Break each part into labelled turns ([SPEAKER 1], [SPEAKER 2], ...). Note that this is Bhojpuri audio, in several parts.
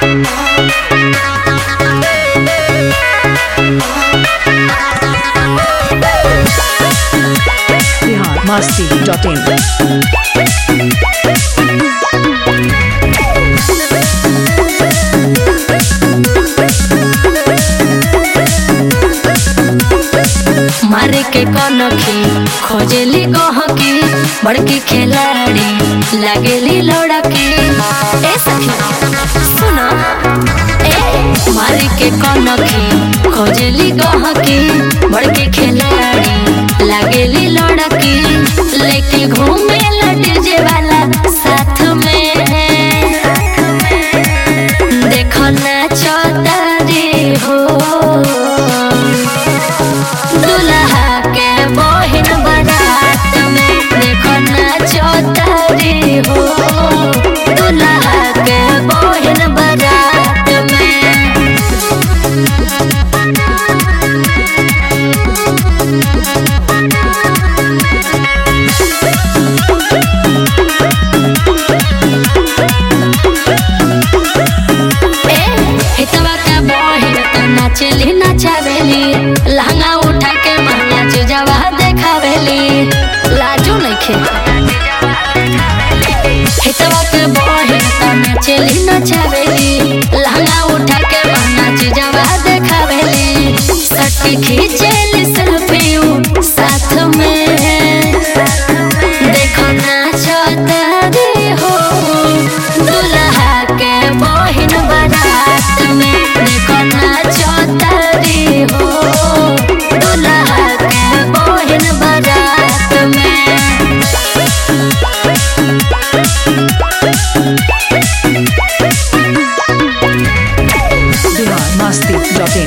[SPEAKER 1] biharmasti.in
[SPEAKER 2] मारे के कनखी खोजेली गहकी बड़की खिलाड़ी लागेली लड़की। ए सखी सुना मारे के कनखी खोजेली गहकी बड़की खिलाड़ी लागेली लड़की। लेके घूमे डीजे वाला साथ में देखो ना चौतारी हो दुल्हा के बहिन बारात में। देखो ना चौतारी हो दुल्हा के बहिन बारात में। हितवा का बहिन तो नाचेली नचावेली लहंगा उठा के महंगा चीजवा देखावेली लाजो नइखे। हितवा के बहिन तो नाचेली नचावेली लहंगा उठा के महंगा चीजवा देखावेली। सट्टी खींचेली सेल्फी साथ में देखो ना चौतारी हो दुल्हा के बहिन बारात में। देखो ना चौतारी हो दुल्हा के बहिन बारात में।
[SPEAKER 1] biharmasti.in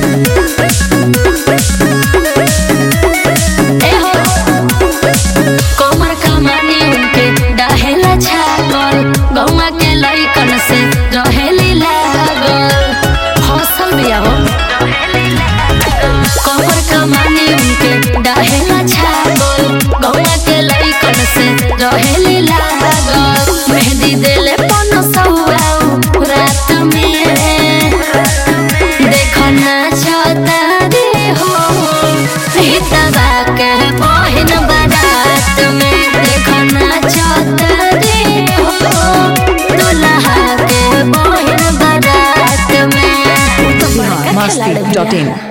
[SPEAKER 2] कमर कमानी उनके डहेला छागल गौवा के लइकन से रहेली लागल हौसल बिया हो। कमर कमानी उनके डहेला छागल गौवा के लइकन से रहेली लागल। मेहंदी देले 500 रात में देखो ना चौतारी हो हितवा के बहिन बारात में। देखो ना चौतारी हो दुल्हा के बहिन बारात में।
[SPEAKER 1] biharmasti.in